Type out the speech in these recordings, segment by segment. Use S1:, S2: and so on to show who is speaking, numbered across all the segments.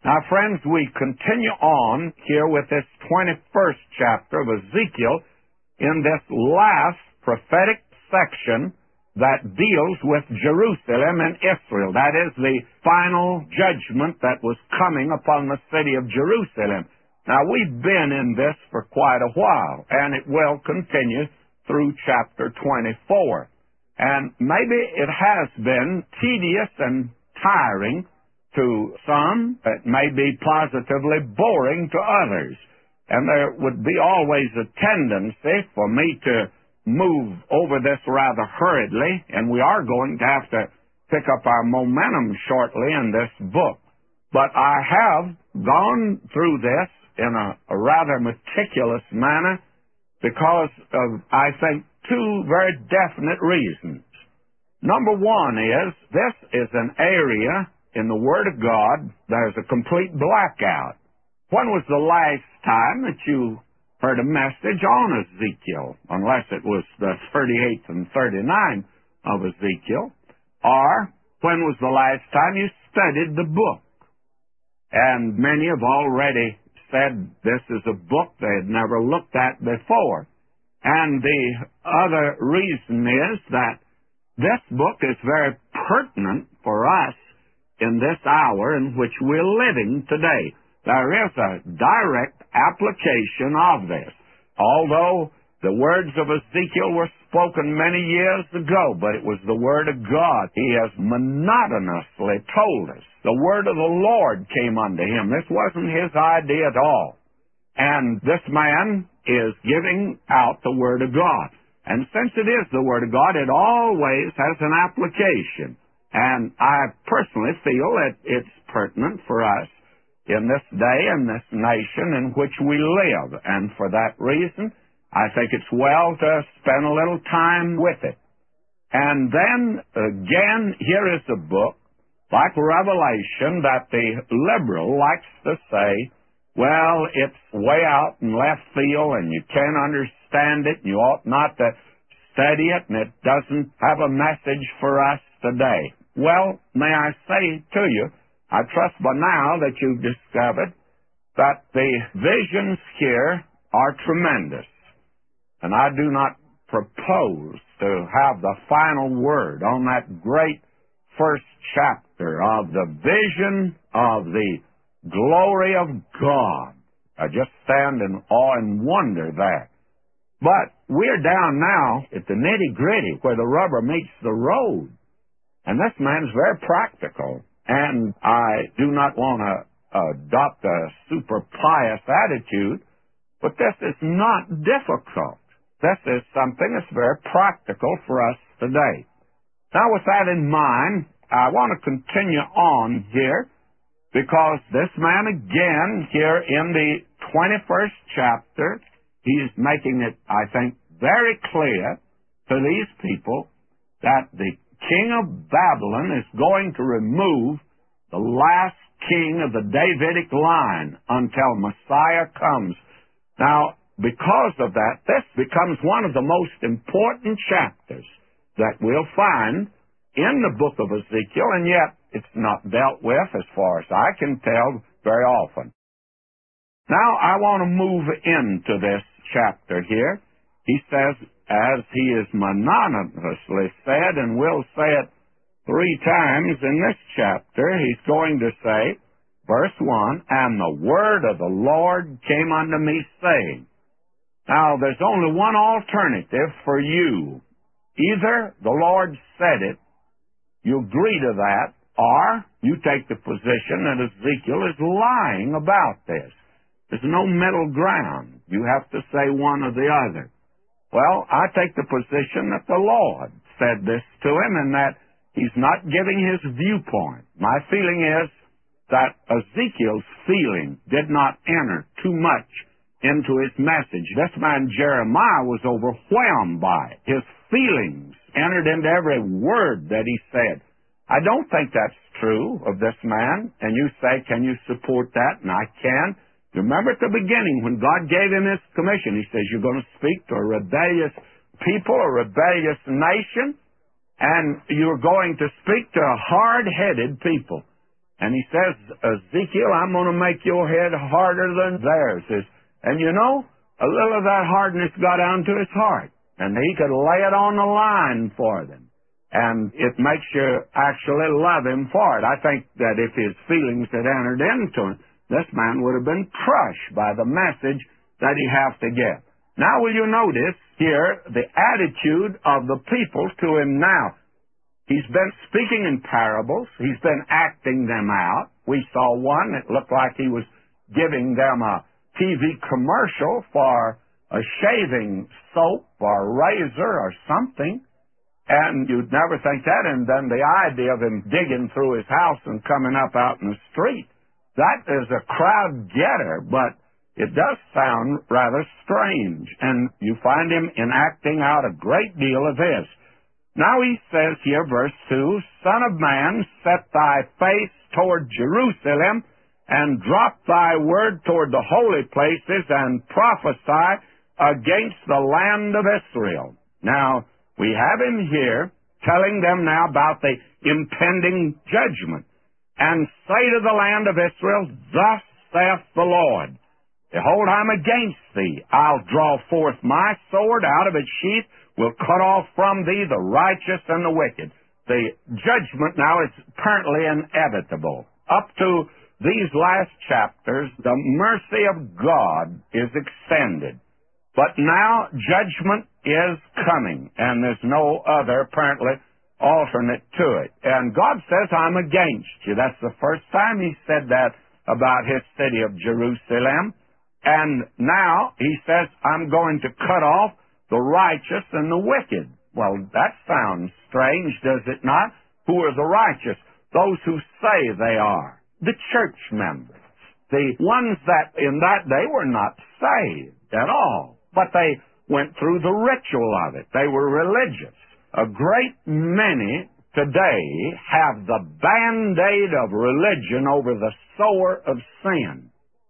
S1: Now, friends, we continue on here with this 21st chapter of Ezekiel in this last prophetic section that deals with Jerusalem and Israel. That is the final judgment that was coming upon the city of Jerusalem. Now, we've been in this for quite a while, and it will continue through chapter 24. And maybe it has been tedious and tiring to some. It may be positively boring to others. And there would be always a tendency for me to move over this rather hurriedly, and we are going to have to pick up our momentum shortly in this book. But I have gone through this in a rather meticulous manner because of, I think, two very definite reasons. Number one is, this is an area in the Word of God there's a complete blackout. When was the last time that you heard a message on Ezekiel, unless it was the 38th and 39 of Ezekiel? Or when was the last time you studied the book? And many have already said this is a book they had never looked at before. And the other reason is that this book is very pertinent for us in this hour in which we're living today. There is a direct application of this. Although the words of Ezekiel were spoken many years ago, but it was the Word of God. He has monotonously told us. The Word of the Lord came unto him. This wasn't his idea at all. And this man is giving out the Word of God. And since it is the Word of God, it always has an application. And I personally feel that it's pertinent for us in this day and this nation in which we live. And for that reason, I think it's well to spend a little time with it. And then, again, here is a book, like Revelation, that the liberal likes to say, well, it's way out in left field and you can't understand it and you ought not to study it and it doesn't have a message for us today. Well, may I say to you, I trust by now that you've discovered that the visions here are tremendous. And I do not propose to have the final word on that great first chapter of the vision of the glory of God. I just stand in awe and wonder there. But we're down now at the nitty-gritty where the rubber meets the road. And this man's very practical. And I do not want to adopt a super pious attitude, but this is not difficult. This is something that's very practical for us today. Now, with that in mind, I want to continue on here because this man again here in the 21st chapter, he's making it, I think, very clear to these people that the king of Babylon is going to remove the last king of the Davidic line until Messiah comes. Now, because of that, this becomes one of the most important chapters that we'll find in the book of Ezekiel, and yet it's not dealt with, as far as I can tell, very often. Now, I want to move into this chapter here. He says, as he is monotonously said, and will say it 3 times in this chapter, he's going to say, verse 1, and the word of the Lord came unto me, saying. Now, there's only one alternative for you. Either the Lord said it, you agree to that, or you take the position that Ezekiel is lying about this. There's no middle ground. You have to say one or the other. Well, I take the position that the Lord said this to him and that he's not giving his viewpoint. My feeling is that Ezekiel's feeling did not enter too much into his message. This man Jeremiah was overwhelmed by it. His feelings entered into every word that he said. I don't think that's true of this man. And you say, can you support that? And I can. Remember at the beginning when God gave him his commission, he says, you're going to speak to a rebellious people, a rebellious nation, and you're going to speak to a hard-headed people. And he says, Ezekiel, I'm going to make your head harder than theirs. And you know, a little of that hardness got down to his heart. And he could lay it on the line for them. And it makes you actually love him for it. I think that if his feelings had entered into him, this man would have been crushed by the message that he has to give. Now will you notice here the attitude of the people to him now. He's been speaking in parables. He's been acting them out. We saw one that looked like he was giving them a TV commercial for a shaving soap or razor or something. And you'd never think that. And then the idea of him digging through his house and coming up out in the street. That is a crowd getter, but it does sound rather strange. And you find him enacting out a great deal of this. Now he says here, verse 2, Son of man, set thy face toward Jerusalem, and drop thy word toward the holy places, and prophesy against the land of Israel. Now, we have him here telling them now about the impending judgment. And say to the land of Israel, Thus saith the Lord, Behold, I'm against thee. I'll draw forth my sword out of its sheath, will cut off from thee the righteous and the wicked. The judgment now is apparently inevitable. Up to these last chapters, the mercy of God is extended. But now judgment is coming, and there's no other, apparently, alternate to it. And God says, I'm against you. That's the first time he said that about his city of Jerusalem. And now he says, I'm going to cut off the righteous and the wicked. Well, that sounds strange, does it not? Who are the righteous? Those who say they are. The church members. The ones that in that day were not saved at all. But they went through the ritual of it. They were religious. A great many today have the Band-Aid of religion over the sore of sin.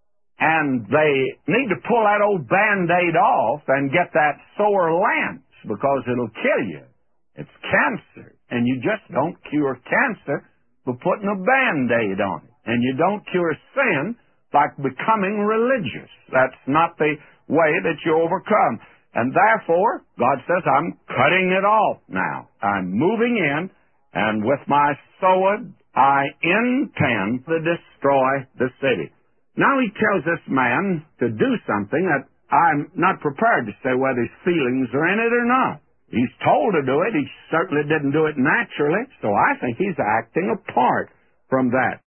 S1: And they need to pull that old Band-Aid off and get that sore lance, because it'll kill you. It's cancer. And you just don't cure cancer by putting a Band-Aid on it. And you don't cure sin by becoming religious. That's not the way that you overcome. And therefore, God says, I'm cutting it off now. I'm moving in, and with my sword, I intend to destroy the city. Now he tells this man to do something that I'm not prepared to say whether his feelings are in it or not. He's told to do it. He certainly didn't do it naturally, so I think he's acting apart from that.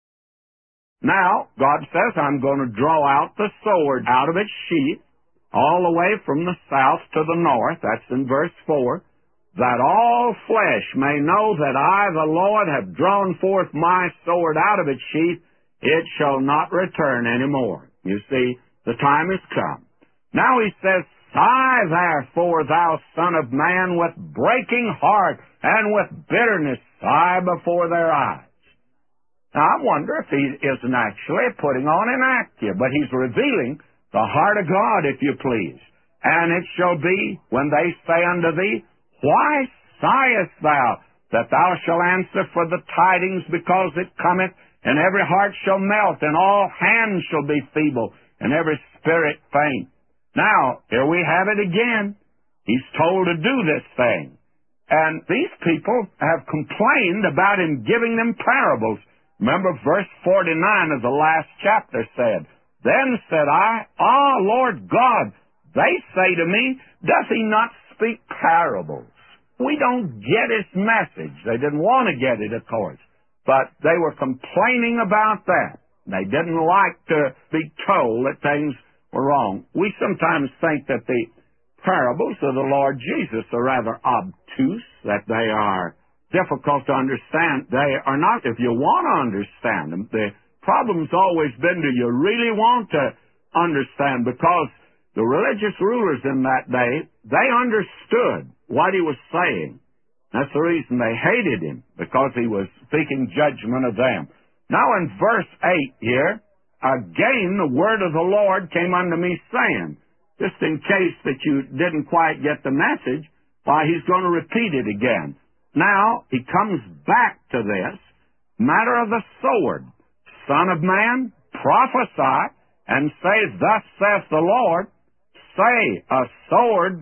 S1: Now, God says, I'm going to draw out the sword out of its sheath, all the way from the south to the north, that's in verse 4, that all flesh may know that I, the Lord, have drawn forth my sword out of its sheath, it shall not return any more. You see, the time has come. Now he says, Sigh therefore, thou son of man, with breaking heart and with bitterness, sigh before their eyes. Now I wonder if he isn't actually putting on an act here, but he's revealing the heart of God, if you please. And it shall be, when they say unto thee, Why sighest thou? That thou shalt answer for the tidings, because it cometh, and every heart shall melt, and all hands shall be feeble, and every spirit faint. Now, here we have it again. He's told to do this thing. And these people have complained about him giving them parables. Remember, verse 49 of the last chapter said, Then said I, Lord God, they say to me, Doth he not speak parables? We don't get his message. They didn't want to get it, of course. But they were complaining about that. They didn't like to be told that things were wrong. We sometimes think that the parables of the Lord Jesus are rather obtuse, that they are difficult to understand. They are not if you want to understand them. The problem's always been, do you really want to understand? Because the religious rulers in that day, they understood what he was saying. That's the reason they hated him, because he was speaking judgment of them. Now in verse 8 here, again the word of the Lord came unto me, saying, just in case that you didn't quite get the message, why, he's going to repeat it again. Now, he comes back to this matter of the sword. Son of man, prophesy, and say, Thus saith the Lord, say, a sword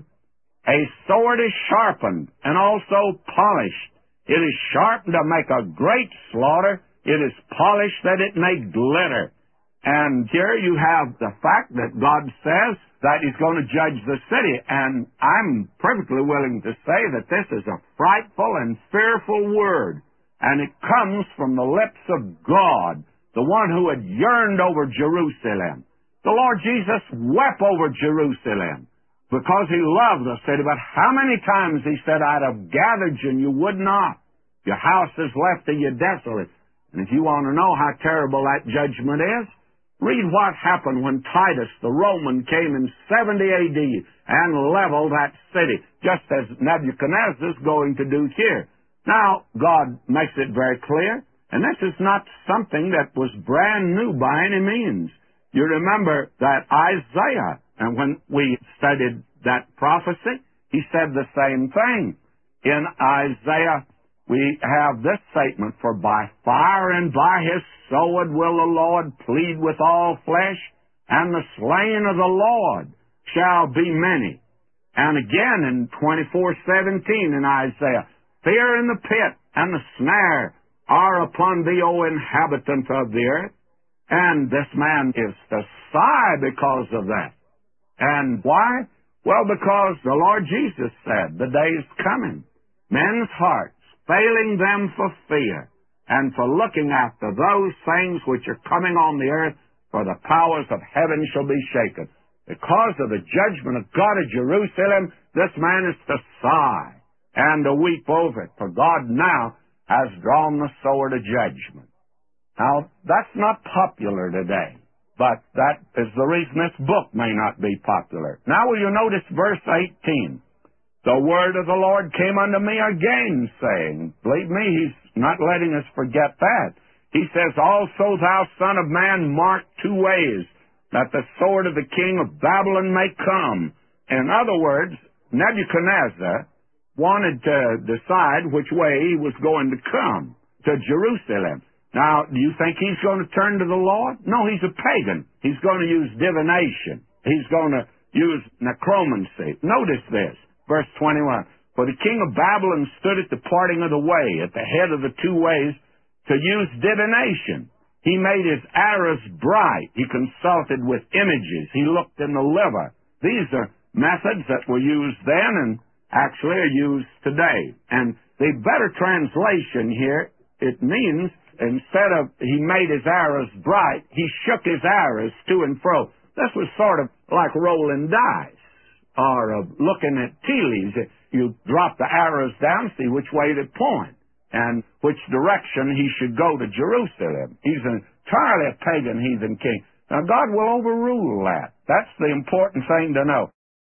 S1: is sharpened, and also polished. It is sharpened to make a great slaughter. It is polished that it may glitter. And here you have the fact that God says that He's going to judge the city. And I'm perfectly willing to say that this is a frightful and fearful word. And it comes from the lips of God, the one who had yearned over Jerusalem. The Lord Jesus wept over Jerusalem because He loved the city. But how many times He said, I'd have gathered you and you would not. Your house is left to you desolate. And if you want to know how terrible that judgment is, read what happened when Titus, the Roman, came in 70 A.D. and leveled that city, just as Nebuchadnezzar is going to do here. Now, God makes it very clear, and this is not something that was brand new by any means. You remember that Isaiah, and when we studied that prophecy, he said the same thing. In Isaiah, we have this statement, For by fire and by His sword will the Lord plead with all flesh, and the slain of the Lord shall be many. And again in 24:17 in Isaiah, Fear in the pit and the snare are upon thee, O inhabitant of the earth. And this man is to sigh because of that. And why? Well, because the Lord Jesus said, the day is coming, men's hearts failing them for fear, and for looking after those things which are coming on the earth, for the powers of heaven shall be shaken. Because of the judgment of God at Jerusalem, this man is to sigh and to weep over it, for God now has drawn the sword of judgment. Now, that's not popular today, but that is the reason this book may not be popular. Now, will you notice verse 18? The word of the Lord came unto me again, saying, believe me, He's not letting us forget that. He says, Also thou son of man, mark two ways, that the sword of the king of Babylon may come. In other words, Nebuchadnezzar wanted to decide which way he was going to come, to Jerusalem. Now, do you think he's going to turn to the Lord? No, he's a pagan. He's going to use divination. He's going to use necromancy. Notice this. Verse 21, For the king of Babylon stood at the parting of the way, at the head of the two ways, to use divination. He made his arrows bright. He consulted with images. He looked in the liver. These are methods that were used then and actually are used today. And the better translation here, it means, instead of he made his arrows bright, he shook his arrows to and fro. This was sort of like rolling dice, or looking at tea leaves. You drop the arrows down, see which way they point, and which direction he should go to Jerusalem. He's entirely a pagan heathen king. Now, God will overrule that. That's the important thing to know.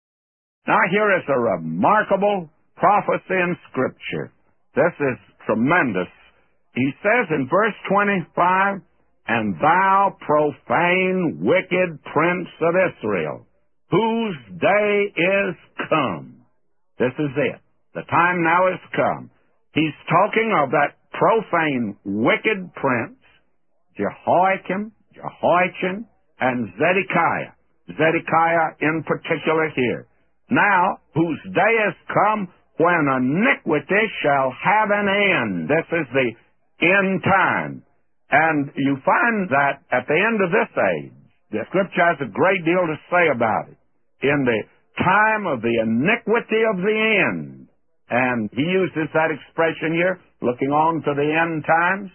S1: Now, here is a remarkable prophecy in Scripture. This is tremendous. He says in verse 25, And thou profane, wicked prince of Israel, whose day is come. This is it. The time now is come. He's talking of that profane, wicked prince, Jehoiakim, Jehoiachin, and Zedekiah. Zedekiah in particular here. Now, whose day is come when iniquity shall have an end. This is the end time. And you find that at the end of this age, the Scripture has a great deal to say about it. In the time of the iniquity of the end. And he uses that expression here, looking on to the end times.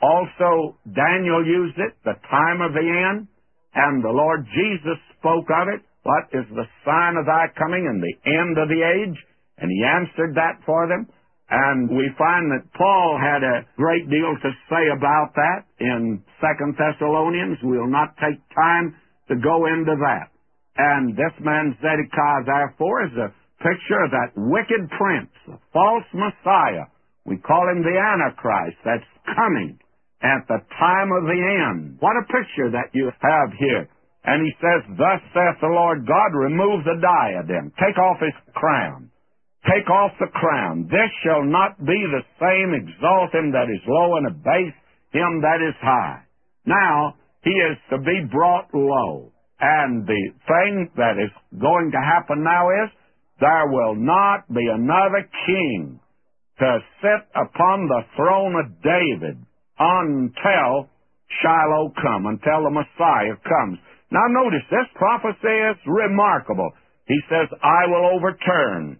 S1: Also, Daniel used it, the time of the end. And the Lord Jesus spoke of it. What is the sign of thy coming and the end of the age? And he answered that for them. And we find that Paul had a great deal to say about that in 2 Thessalonians. We'll not take time to go into that. And this man Zedekiah, therefore, is a picture of that wicked prince, the false Messiah. We call him the Antichrist. That's coming at the time of the end. What a picture that you have here. And he says, Thus saith the Lord God, remove the diadem. Take off his crown. Take off the crown. This shall not be the same. Exalt him that is low and abase him that is high. Now, he is to be brought low. And the thing that is going to happen now is there will not be another king to sit upon the throne of David until Shiloh come, until the Messiah comes. Now notice, this prophecy is remarkable. He says, I will overturn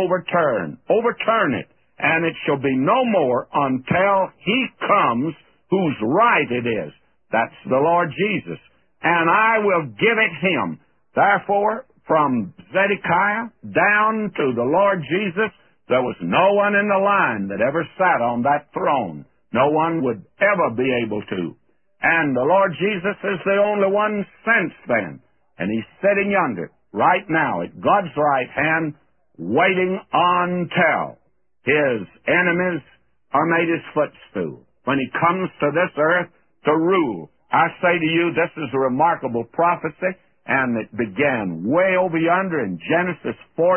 S1: it, and it shall be no more until he comes whose right it is. That's the Lord Jesus. And I will give it him. Therefore, from Zedekiah down to the Lord Jesus, there was no one in the line that ever sat on that throne. No one would ever be able to. And the Lord Jesus is the only one since then. And he's sitting yonder, right now, at God's right hand, waiting until his enemies are made his footstool. When he comes to this earth to rule. I say to you, this is a remarkable prophecy, and it began way over yonder in Genesis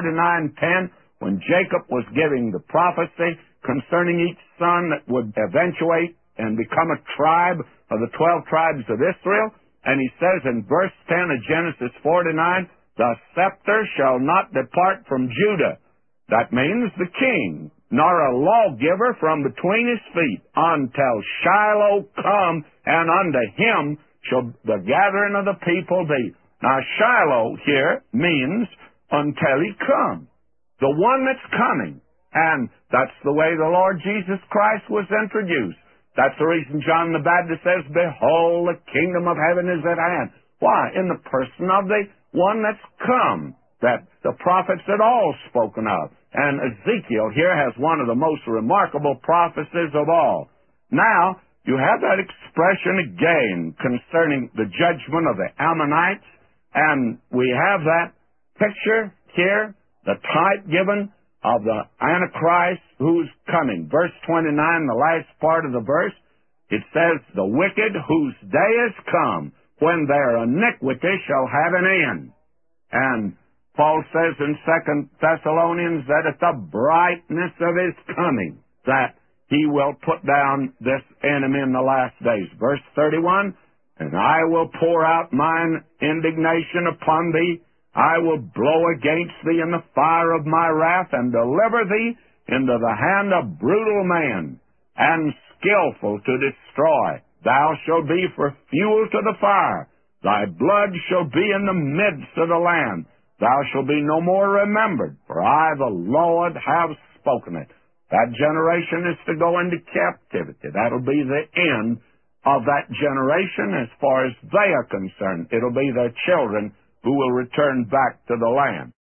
S1: 49:10, when Jacob was giving the prophecy concerning each son that would eventuate and become a tribe of the 12 tribes of Israel. And he says in verse 10 of Genesis 49, the scepter shall not depart from Judah. That means the king, nor a lawgiver from between his feet, until Shiloh come, and unto him shall the gathering of the people be. Now Shiloh here means until he comes. The one that's coming. And that's the way the Lord Jesus Christ was introduced. That's the reason John the Baptist says, behold, the kingdom of heaven is at hand. Why? In the person of the one that's come, that the prophets had all spoken of. And Ezekiel here has one of the most remarkable prophecies of all. Now, you have that expression again concerning the judgment of the Ammonites, and we have that picture here, the type given of the Antichrist who's coming. Verse 29, the last part of the verse, it says, the wicked whose day is come, when their iniquity shall have an end. And Paul says in 2 Thessalonians that at the brightness of his coming, that he will put down this enemy in the last days. Verse 31, and I will pour out mine indignation upon thee. I will blow against thee in the fire of my wrath, and deliver thee into the hand of brutal man, and skillful to destroy. Thou shalt be for fuel to the fire. Thy blood shall be in the midst of the land. Thou shalt be no more remembered, for I, the Lord, have spoken it. That generation is to go into captivity. That'll be the end of that generation as far as they are concerned. It'll be their children who will return back to the land.